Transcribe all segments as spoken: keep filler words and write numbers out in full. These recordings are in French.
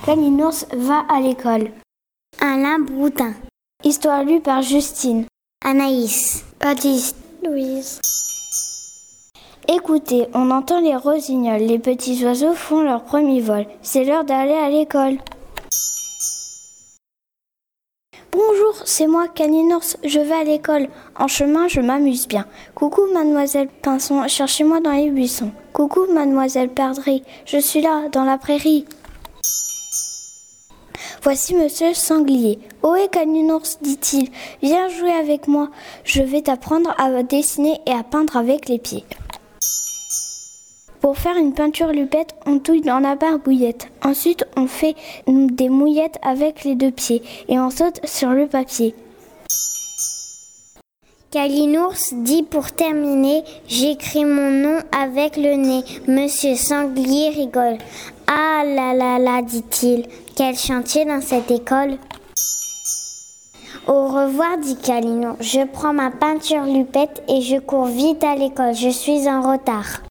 Kalinours va à l'école. Alain Boudin. Histoire lue par Justine. Anaïs. Baptiste. Louise. Écoutez, on entend les rossignols. Les petits oiseaux font leur premier vol. C'est l'heure d'aller à l'école. Bonjour, c'est moi, Kalinours, je vais à l'école. En chemin, je m'amuse bien. Coucou, mademoiselle Pinson, cherchez-moi dans les buissons. Coucou, mademoiselle Perdrix, je suis là, dans la prairie. Voici monsieur Sanglier. Ohé, Kalinours, dit-il, viens jouer avec moi. Je vais t'apprendre à dessiner et à peindre avec les pieds. Pour faire une peinture lupette, on touille dans la barbouillette. Ensuite, on fait des mouillettes avec les deux pieds et on saute sur le papier. Kalinours dit pour terminer, j'écris mon nom avec le nez. Monsieur Sanglier rigole. Ah là là là, dit-il, quel chantier dans cette école. Au revoir, dit Kalinours. Je prends ma peinture lupette et je cours vite à l'école. Je suis en retard.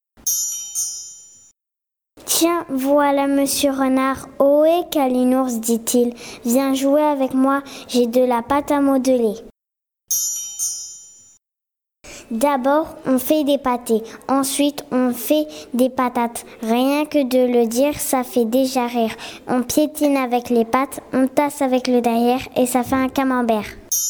Tiens, voilà monsieur Renard. Ohé, Kalinours, dit-il, viens jouer avec moi, j'ai de la pâte à modeler. D'abord, on fait des pâtés, ensuite on fait des patates. Rien que de le dire, ça fait déjà rire. On piétine avec les pattes, on tasse avec le derrière et ça fait un camembert.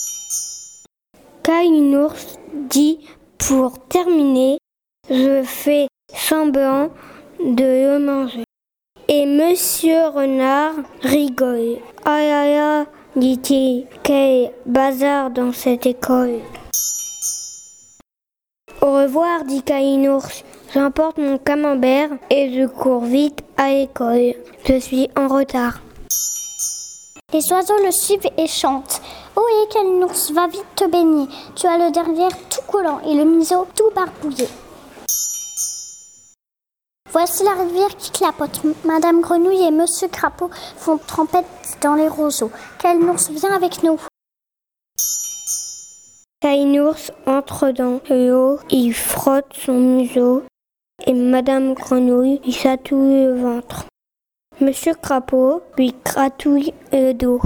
Kalinours dit pour terminer, je fais semblant de le manger. Et monsieur Renard rigole. Aïe aïe aïe, dit-il, quel bazar dans cette école. Au revoir, dit Kalinours. J'emporte mon camembert et je cours vite à l'école. Je suis en retard. Les oiseaux le suivent et chantent. Ohé, Kalinours, va vite te baigner. Tu as le derrière tout collant et le museau tout barbouillé. Voici la rivière qui clapote. Madame Grenouille et Monsieur Crapaud font trempette dans les roseaux. Kalinours, viens avec nous. Kalinours entre dans l'eau, il frotte son museau et Madame Grenouille lui chatouille le ventre. Monsieur Crapaud lui gratouille le dos.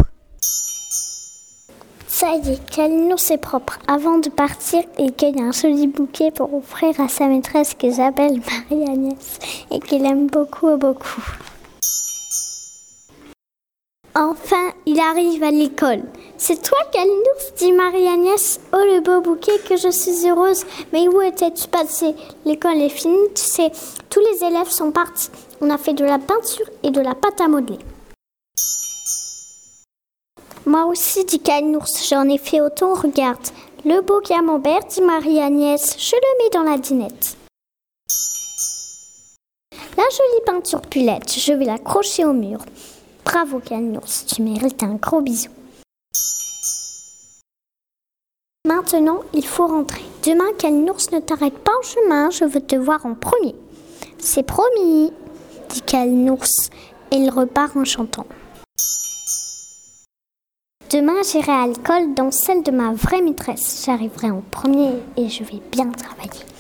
Ça y est, Kalinours est propre. Avant de partir, il cueille un joli bouquet pour offrir à sa maîtresse que j'appelle Marie-Agnès et qu'il aime beaucoup, beaucoup. Enfin, il arrive à l'école. C'est toi, Kalinours, dit Marie-Agnès. Oh, le beau bouquet, que je suis heureuse. Mais où étais-tu passée? L'école est finie, tu sais. Tous les élèves sont partis. On a fait de la peinture et de la pâte à modeler. Moi aussi, dit Kalinours, j'en ai fait autant, regarde. Le beau camembert, dit Marie-Agnès, je le mets dans la dinette. La jolie peinture pulette, je vais l'accrocher au mur. Bravo, Kalinours, tu mérites un gros bisou. Maintenant, il faut rentrer. Demain, Kalinours, ne t'arrête pas en chemin, je veux te voir en premier. C'est promis, dit Kalinours, et il repart en chantant. Demain, j'irai à l'école dans celle de ma vraie maîtresse. J'arriverai en premier et je vais bien travailler.